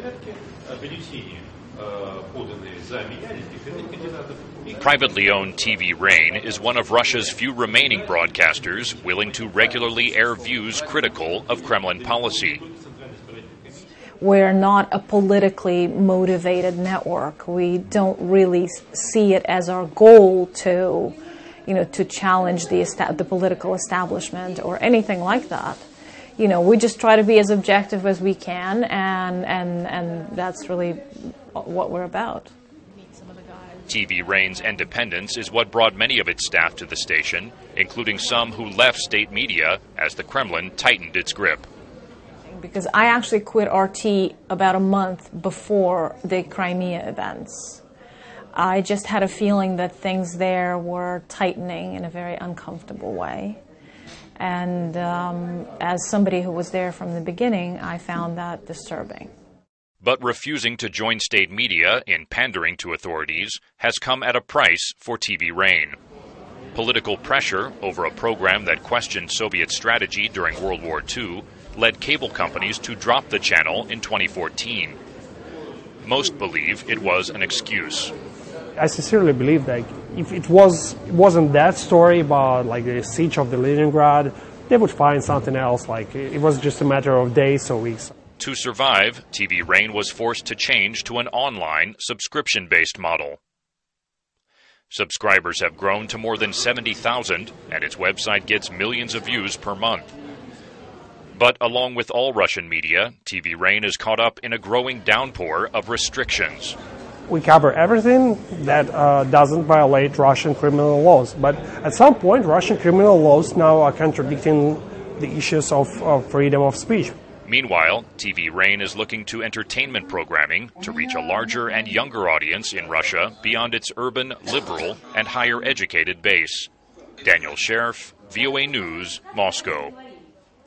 Privately owned TV Rain is one of Russia's few remaining broadcasters willing to regularly air views critical of Kremlin policy. We're not a politically motivated network. We don't really see it as our goal to, to challenge the political establishment or anything like that. We just try to be as objective as we can, and that's really what we're about. TV Rain's independence is what brought many of its staff to the station, including some who left state media as the Kremlin tightened its grip. Because I actually quit RT about a month before the Crimea events. I just had a feeling that things there were tightening in a very uncomfortable way. And as somebody who was there from the beginning, I found that disturbing. But refusing to join state media in pandering to authorities has come at a price for TV Rain. Political pressure over a program that questioned Soviet strategy during World War II led cable companies to drop the channel in 2014. Most believe it was an excuse. I sincerely believe that if it wasn't that story about the siege of the Leningrad, they would find something else. It was just a matter of days or weeks. To survive, TV Rain was forced to change to an online, subscription-based model. Subscribers have grown to more than 70,000, and its website gets millions of views per month. But along with all Russian media, TV Rain is caught up in a growing downpour of restrictions. We cover everything that doesn't violate Russian criminal laws. But at some point, Russian criminal laws now are contradicting the issues of freedom of speech. Meanwhile, TV Rain is looking to entertainment programming to reach a larger and younger audience in Russia beyond its urban, liberal, and higher educated base. Daniel Sheriff, VOA News, Moscow.